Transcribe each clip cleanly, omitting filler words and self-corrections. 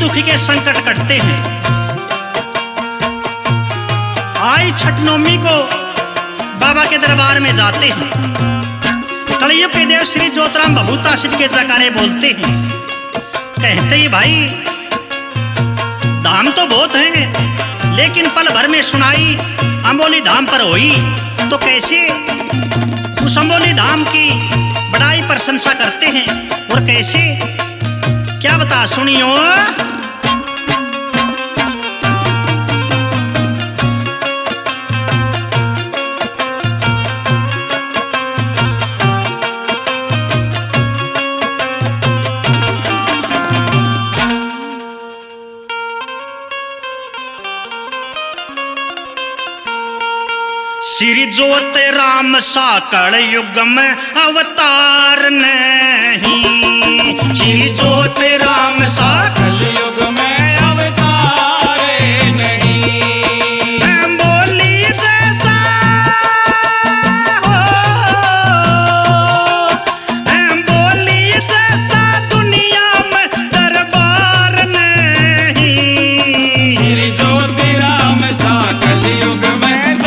दुखी के संकट कटते हैं। आई छठ नवमी को बाबा के दरबार में जाते हैं। कलयुग के देव श्री ज्योतिराम भभूता शिव के जयकारे बोलते हैं। कहते हैं भाई धाम तो बहुत हैं, लेकिन पल भर में सुनाई अंबोली धाम पर हुई तो कैसे उस अंबोली धाम की बड़ाई प्रशंसा करते हैं और कैसे, क्या बता सुनियो। श्री ज्योतिराम सा कलयुग में अवतार नहीं, श्री ज्योतिराम सा कलयुग में अवतार नहीं। अंबोली जैसा हो, अंबोली जैसा दुनिया में दरबार नहीं, श्री ज्योतिराम सा कलयुग में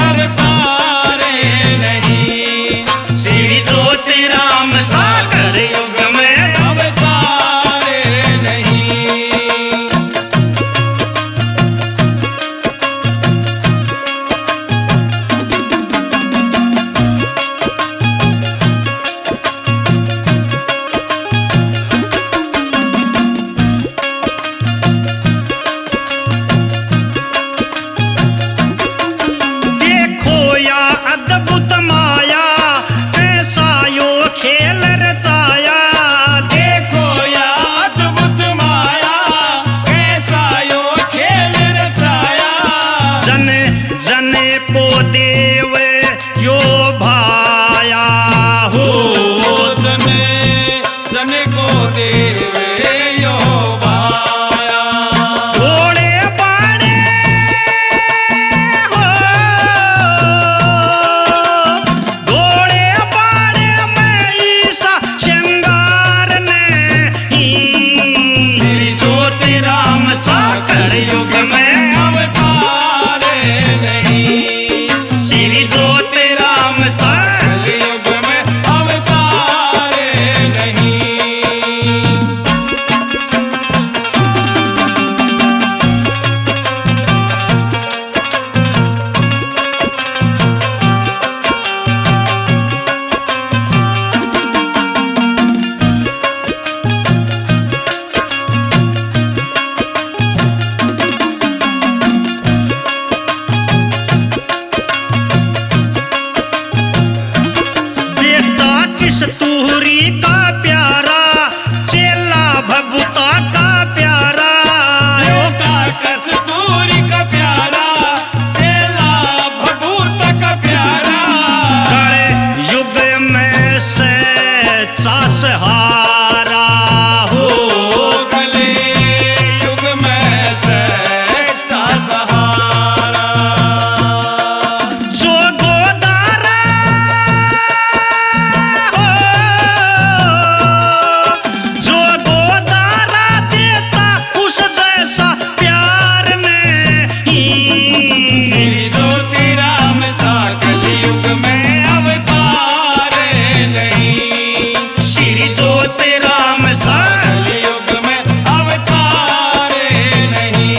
कस्तूरी का प्यारा चेला भभूता का प्यारा, कस्तूरी का प्यारा चेला भभूता का प्यारा। कल युग में सच्चा सहारा हो, कले युग में सच्चा सहारा। जो गोदारा जो गोदारा देता उस जैसा प्यार नहीं, श्री ज्योतिराम सा कलयुग में अवतार नहीं, श्री ज्योतिराम सा कलयुग में अवतार नहीं।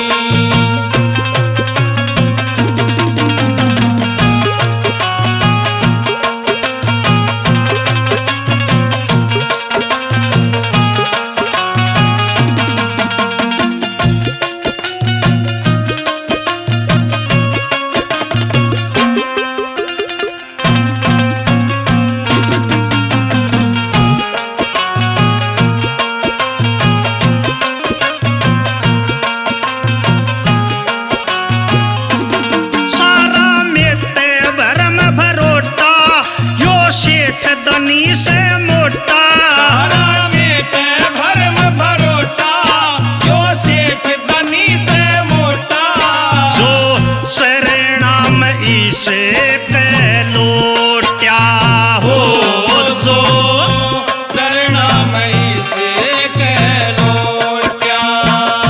सारा मेटे भरम भरोटा यो सेठ दनी से मोटा, सारा मेटे भरम भरोटा यो सेठ दनी से मोटा। जो शरणाम इसे पे लोट्या हो, जो चरणामयी से कह लोट्या।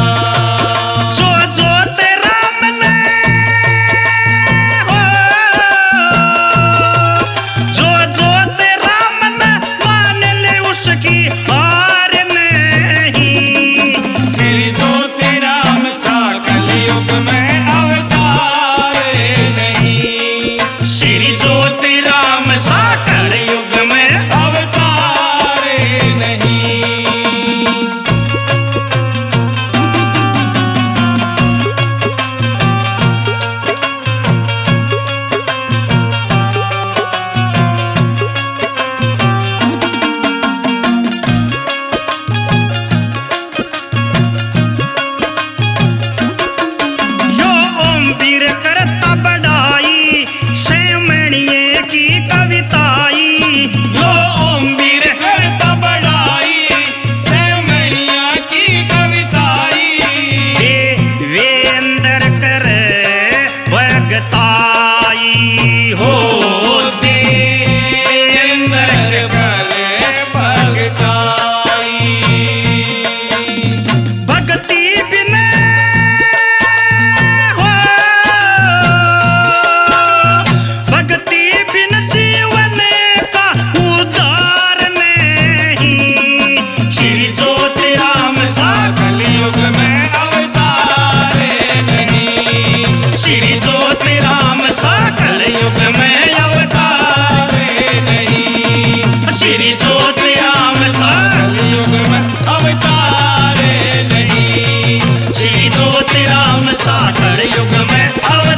राम सा कलयुग में अवतारे